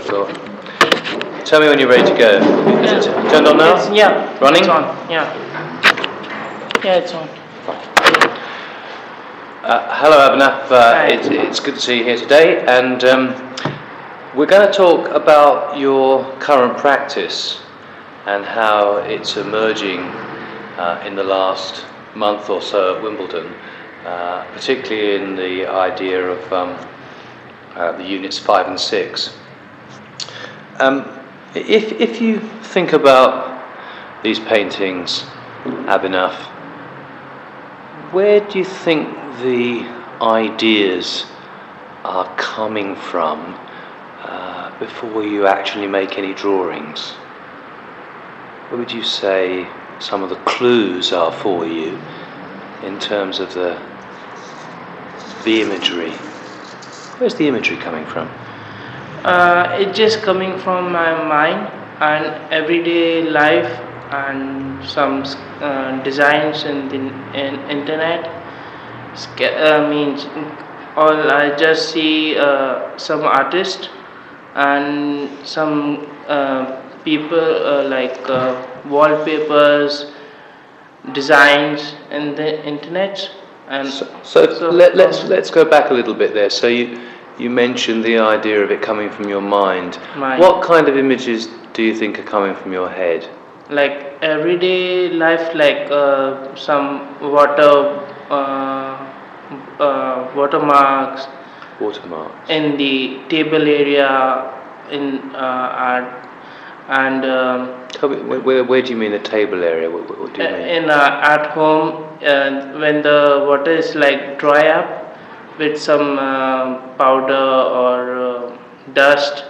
So, tell me when you're ready to go. Is it turned on now? Yeah. Running? It's on. Yeah. Yeah, it's on. Hello, Abhinav. Hi. It's good to see you here today, and we're going to talk about your current practice and how it's emerging in the last month or so at Wimbledon, particularly in the idea of the units 5 and 6. If you think about these paintings, Abhinav, where do you think the ideas are coming from before you actually make any drawings? What would you say some of the clues are for you in terms of the imagery? Where's the imagery coming from? It's just coming from my mind and everyday life and some designs in the internet. Means all I just see some artists and some people like wallpapers, designs in the internet. And so let's go back a little bit there. So you mentioned the idea of it coming from your mind. What kind of images do you think are coming from your head? Like everyday life, like some watermarks in the table area in art. And tell me, where do you mean the table area? What do you mean? In at home, when the water is like dry up with some powder or dust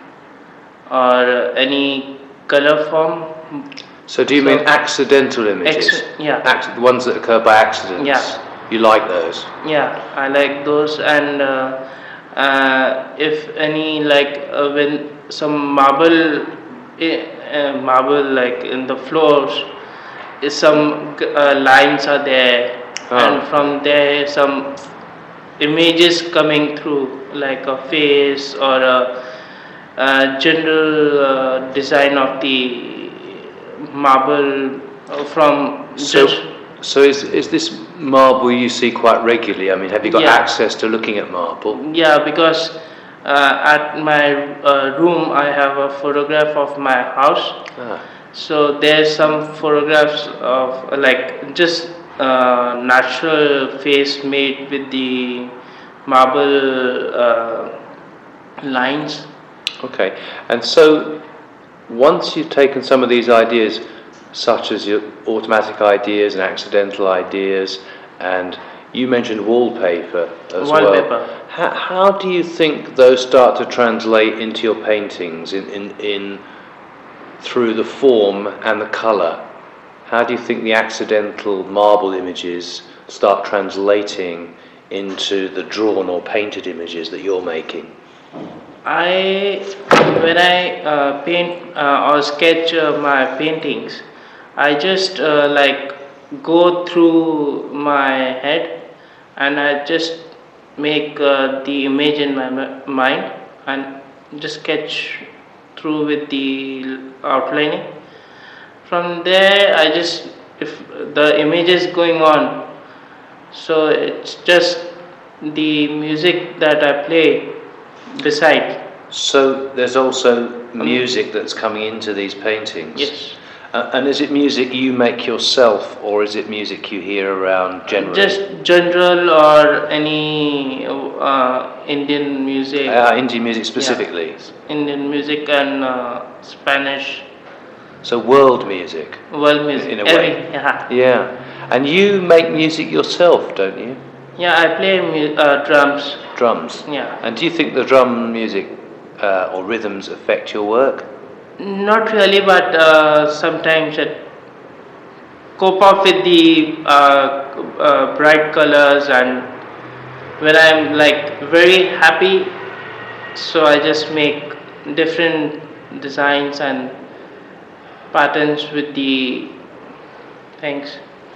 or any color form. So do you mean accidental images? Yeah. The ones that occur by accident? Yeah. You like those? Yeah, I like those. And if any, like when some marble like in the floors, some lines are there, and from there some images coming through, like a face or a general design of the marble from So is this marble you see quite regularly? I mean, have you got access to looking at marble? Yeah, because at my room I have a photograph of my house. So there's some photographs of like just natural face made with the marble lines. Okay, and so once you've taken some of these ideas, such as your automatic ideas and accidental ideas, and you mentioned wallpaper as well. How do you think those start to translate into your paintings in through the form and the colour? How do you think the accidental marble images start translating into the drawn or painted images that you're making? When I paint or sketch my paintings, I just like go through my head and I just make the image in my mind and just sketch through with the outlining. From there I just, if the image is going on, so it's just the music that I play beside. So there's also music that's coming into these paintings? Yes. And is it music you make yourself, or is it music you hear around generally? Just general or any Indian music. Indian music specifically? Yeah. Indian music and Spanish. So world music? World music. In a way. Yeah. And you make music yourself, don't you? Yeah, I play drums. Drums? Yeah. And do you think the drum music or rhythms affect your work? Not really, but sometimes it cope up with the bright colors, and when I'm like very happy, so I just make different designs and patterns with the things.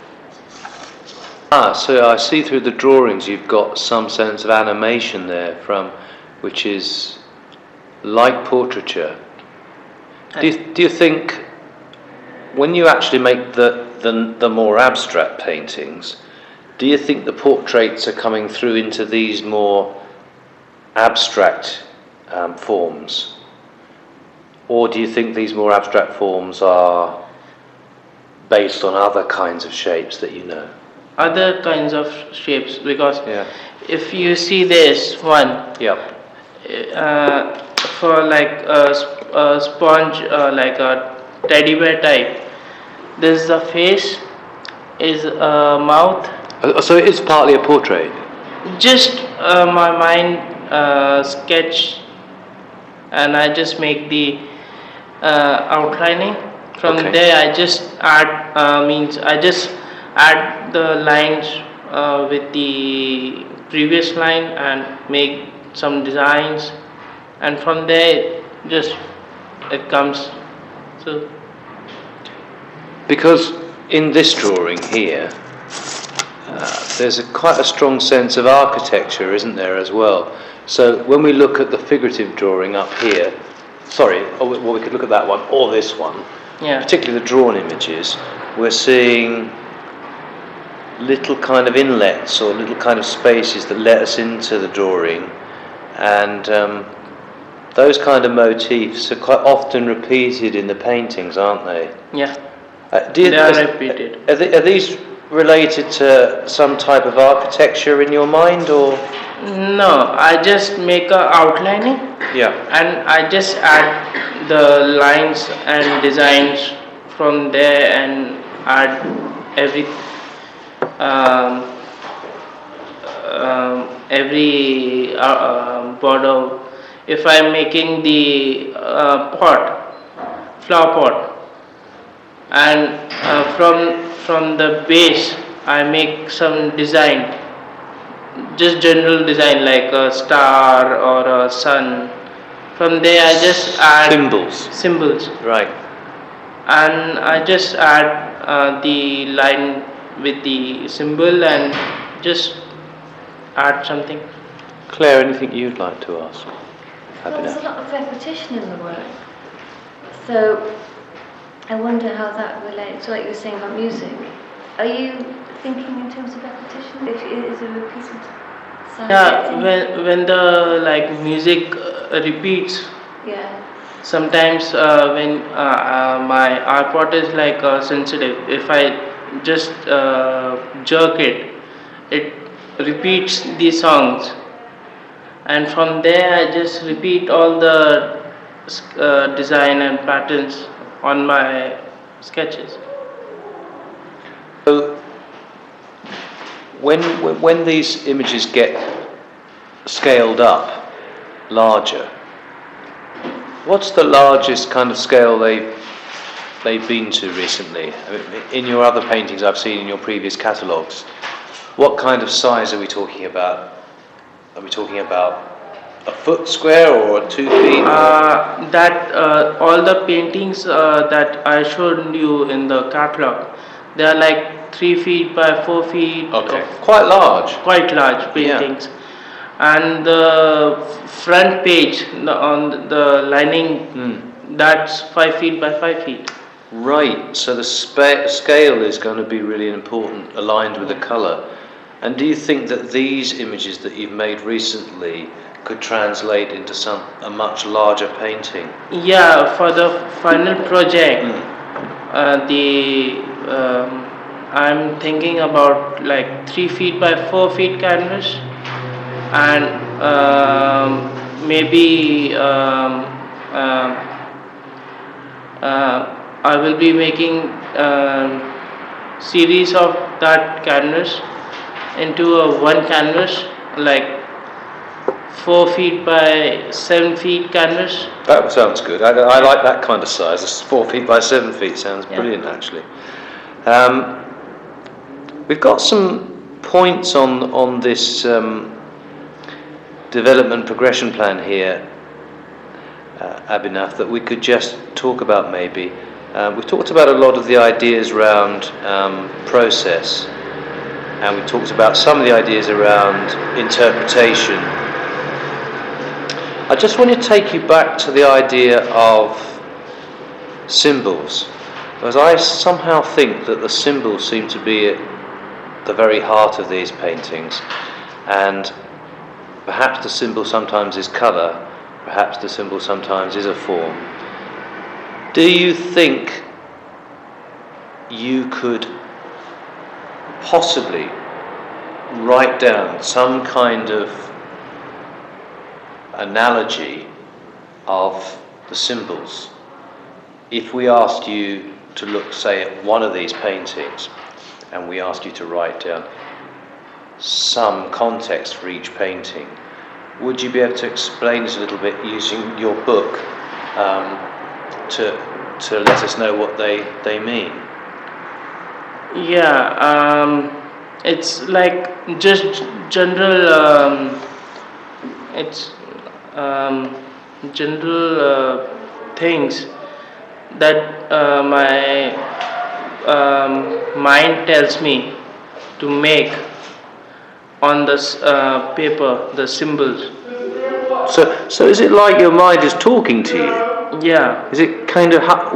So I see through the drawings you've got some sense of animation there, which is like portraiture. Do you think when you actually make the more abstract paintings, do you think the portraits are coming through into these more abstract forms? Or do you think these more abstract forms are based on other kinds of shapes that you know? Other kinds of shapes, because Yeah. if you see this one, Yep. for like a sponge, like a teddy bear type, this is the face, is a mouth. So it is partly a portrait. Just my mind sketch, and I just make the outlining. From Okay. there, I just add I just add the lines with the previous line and make some designs, and from there just it comes. So Because in this drawing here, there's quite a strong sense of architecture, isn't there, as well? So when we look at the figurative drawing up here, well, we could look at that one or this one, yeah, particularly the drawn images, we're seeing little kind of inlets or little kind of spaces that let us into the drawing, and those kind of motifs are quite often repeated in the paintings, aren't they? yeah, They are repeated. Are these related to some type of architecture in your mind, or? No, I just make a outlining. Yeah. And I just add the lines and designs from there, and add every border. If I'm making the flower pot, and from the base I make some design, just general design like a star or a sun. From there I just add symbols, Right. and I just add the line with the symbol and just add something. Claire, anything you'd like to ask? Well, there's a lot of repetition in the work, so I wonder how that relates to what you were saying about music. Are you thinking in terms of repetition? If it is a repeated sound? Yeah, when the like music repeats. Yeah. Sometimes when my iPod is like sensitive, if I just jerk it, it repeats the songs, and from there I just repeat all the design and patterns on my sketches. So, when these images get scaled up, larger, what's the largest kind of scale they've been to recently? I mean, in your other paintings I've seen in your previous catalogues, what kind of size are we talking about? Are we talking about a foot square or 2 feet? All the paintings that I showed you in the catalog, they are like 3 feet by 4 feet. Okay, quite large. Quite large paintings. Yeah. And the front page on the lining, that's 5 feet by 5 feet. Right, so the scale is going to be really important, aligned with the colour. And do you think that these images that you've made recently could translate into a much larger painting? Yeah, for the final project, I'm thinking about like 3 feet by 4 feet canvas, and maybe I will be making series of that canvas into one canvas, like 4 feet by 7 feet canvas. That sounds good. I like that kind of size. It's 4 feet by 7 feet. Sounds brilliant, actually. We've got some points on this development progression plan here, Abhinav, that we could just talk about maybe. We've talked about a lot of the ideas around process, and we talked about some of the ideas around interpretation. I just want to take you back to the idea of symbols, because I somehow think that the symbols seem to be at the very heart of these paintings, and perhaps the symbol sometimes is colour, perhaps the symbol sometimes is a form. Do you think you could possibly write down some kind of analogy of the symbols if we asked you to look, say, at one of these paintings and we asked you to write down some context for each painting? Would you be able to explain it a little bit using your book to let us know what they mean? Yeah, it's like just general. It's general things that my mind tells me to make on this paper, the symbols. So is it like your mind is talking to you? Yeah. Is it kind of how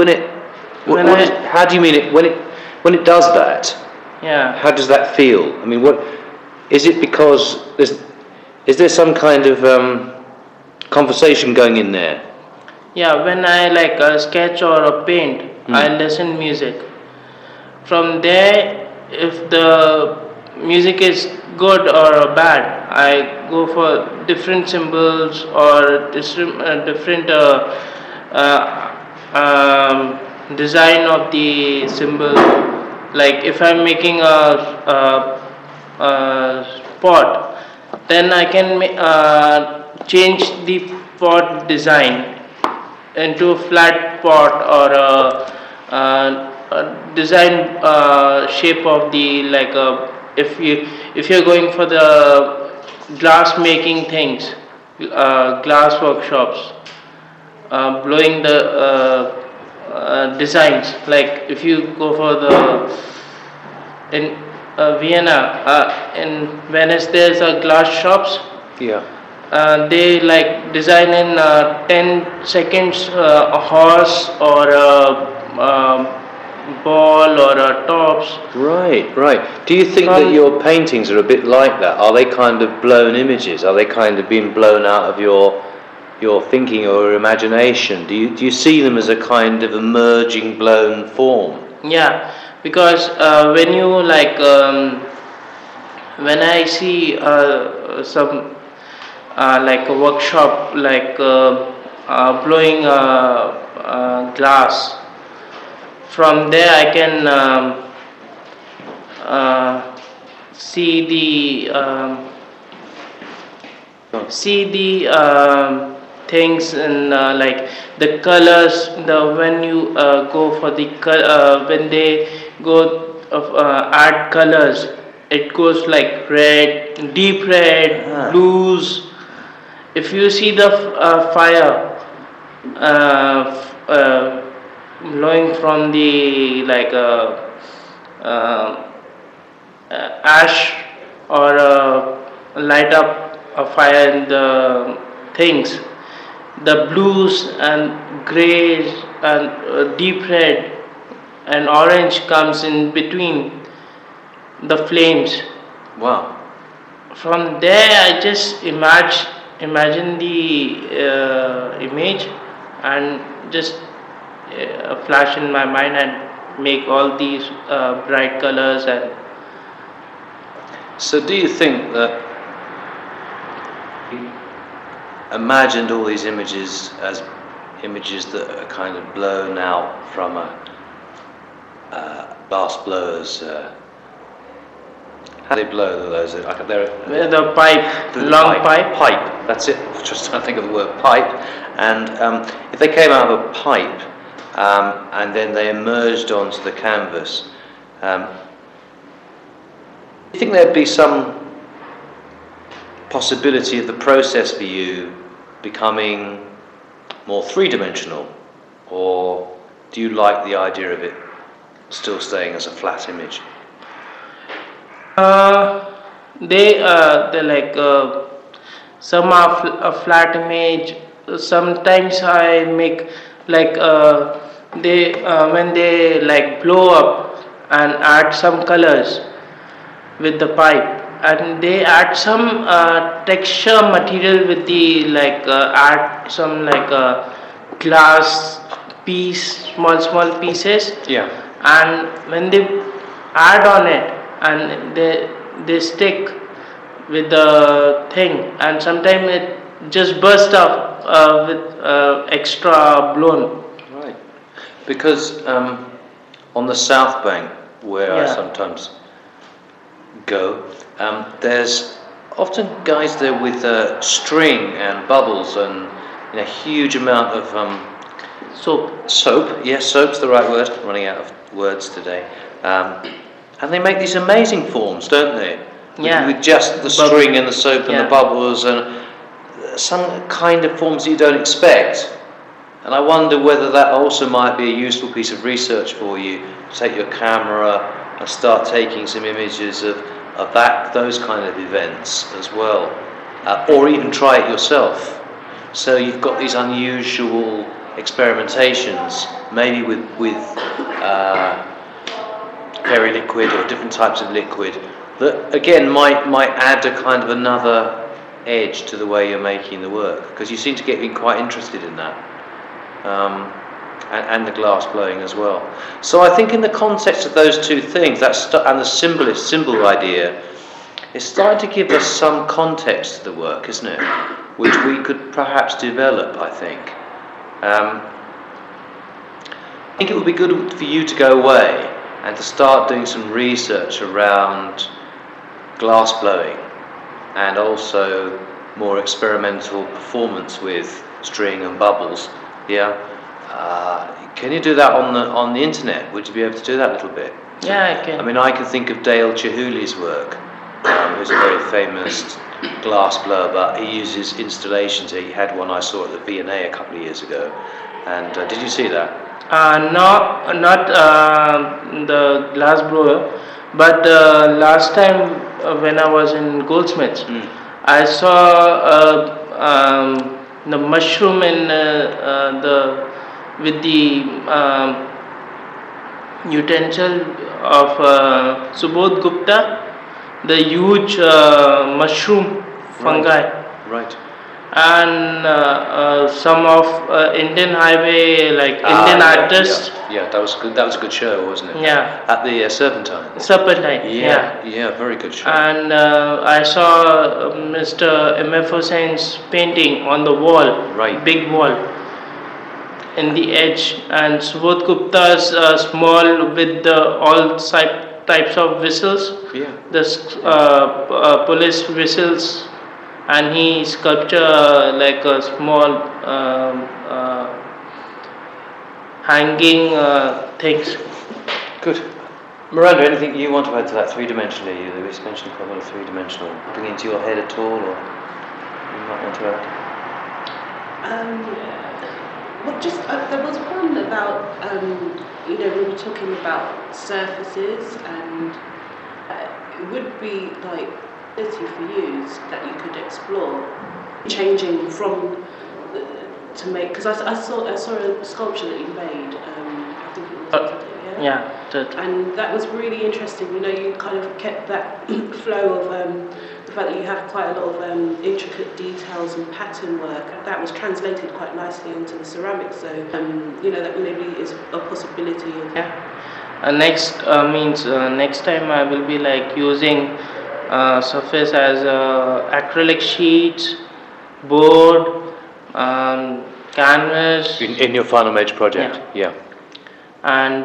do you mean it when it does that? Yeah. How does that feel? I mean, what is it? Because is there some kind of conversation going in there? Yeah, when I like sketch or a paint, I listen music. From there, if the music is good or bad, I go for different symbols or different design of the symbol. Like if I'm making a pot, then I can change the pot design into a flat pot or a design shape of the like if you're going for the glass making things, glass workshops, blowing the designs, like if you go for the in Vienna, in Venice there's a glass shops. Yeah. They like design in 10 seconds a horse or a ball or a tops. Right. Do you think that your paintings are a bit like that? Are they kind of blown images? Are they kind of being blown out of your thinking or your imagination? Do you see them as a kind of emerging blown form? Yeah, because when you like when I see some like a workshop like blowing glass, from there I can see the things and like the colors. When you go for the when they go add colors, it goes like red, deep red, blues. If you see the fire blowing from the like ash or light up a fire in the things, the blues and grays and deep red and orange comes in between the flames. Wow. From there I just imagine the image and just flash in my mind and make all these bright colors. And so do you think that imagined all these images as images that are kind of blown out from a glass blower's how do they blow those? The pipe, long pipe. Pipe, that's it. I was just trying to think of the word pipe. And if they came out of a pipe and then they emerged onto the canvas, do you think there'd be some possibility of the process for you becoming more three-dimensional, or do you like the idea of it still staying as a flat image? They like some are a flat image. Sometimes I make like they when they like blow up and add some colors with the pipe, and they add some texture material with the like add some like glass piece, small pieces, Yeah. and when they add on it and they stick with the thing, and sometimes it just burst up with extra blown. Right. Because on the South Bank, where I Yeah. sometimes go, there's often guys there with string and bubbles and a huge amount of So soap. Yes, soap's the right word. I'm running out of words today. And they make these amazing forms, don't they? Yeah. With just the string and the soap and Yeah. the bubbles and some kind of forms you don't expect. And I wonder whether that also might be a useful piece of research for you. Take your camera and start taking some images of those kind of events as well, or even try it yourself. So you've got these unusual experimentations, maybe with peri-liquid or different types of liquid, that again might add a kind of another edge to the way you're making the work, because you seem to get quite interested in that. And the glass blowing as well. So I think in the context of those two things, and the symbol idea, it's starting to give us some context to the work, isn't it? Which we could perhaps develop, I think. I think it would be good for you to go away and to start doing some research around glass blowing and also more experimental performance with string and bubbles. Yeah. Can you do that on the internet? Would you be able to do that a little bit? yeah, I can. I mean, I can think of Dale Chihuly's work, who's a very famous glass blower, but he uses installations. He had one I saw at the V&A a couple of years ago. And did you see that? Not the glass blower, but last time when I was in Goldsmiths, I saw the mushroom in with the utensil of Subodh Gupta, the huge mushroom fungi. Right. And some of Indian Highway, like Indian artists. Yeah, that was good. That was a good show, wasn't it? Yeah. At the Serpentine. Serpentine. Yeah, very good show. And I saw Mr. M.F. Hussein's painting on the wall, Right. big wall, in the edge, and Subodh Gupta's small with all types of whistles, Yeah. the police whistles, and he sculpture like a small hanging things. Good. Miranda, anything you want to add to that three-dimensionally? You mentioned quite a lot of three-dimensional. Bring it into your head at all, or you might want to add? Well, just there was one about we were talking about surfaces, and it would be like ability for you that you could explore, changing from to make, because I saw a sculpture that you made. I think it was and that was really interesting. You kind of kept that flow of the fact that you have quite a lot of intricate details and pattern work. That was translated quite nicely into the ceramics. So that maybe is a possibility. Next next time I will be like using surface as acrylic sheets, board, canvas. In your final major project, yeah. And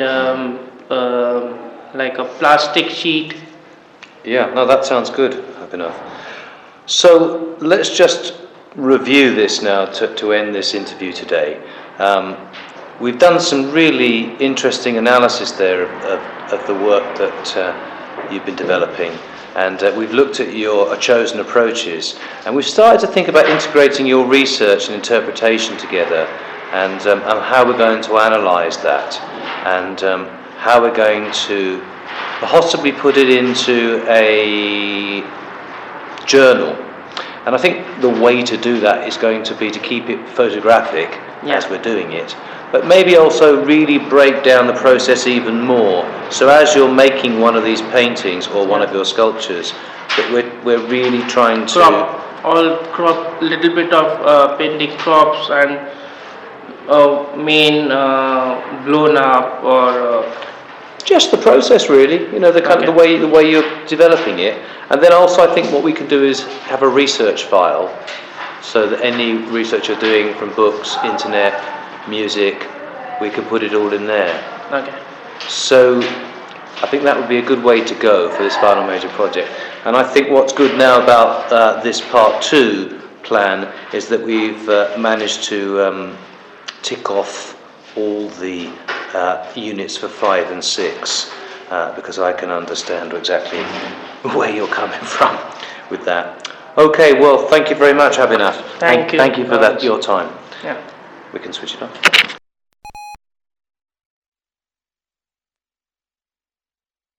like a plastic sheet. Yeah, no, that sounds good, Abhinav. So let's just review this now to end this interview today. We've done some really interesting analysis there of the work that you've been developing, and we've looked at your chosen approaches, and we've started to think about integrating your research and interpretation together, and how we're going to analyse that, and how we're going to possibly put it into a journal. And I think the way to do that is going to be to keep it photographic as we're doing it, but maybe also really break down the process even more. So as you're making one of these paintings or one of your sculptures, that we're really trying to crop little bit of painting crops and main blown up or just the process, really. You know, the kind of the way you're developing it. And then also, I think what we can do is have a research file, so that any research you're doing from books, internet, music, we can put it all in there. Okay. So I think that would be a good way to go for this final major project. And I think what's good now about this part 2 plan is that we've managed to tick off all the units for 5 and 6, because I can understand exactly where you're coming from with that. Okay, well, thank you very much, Abhinav. Thank you. Thank you for that, your time. Yeah. We can switch it off.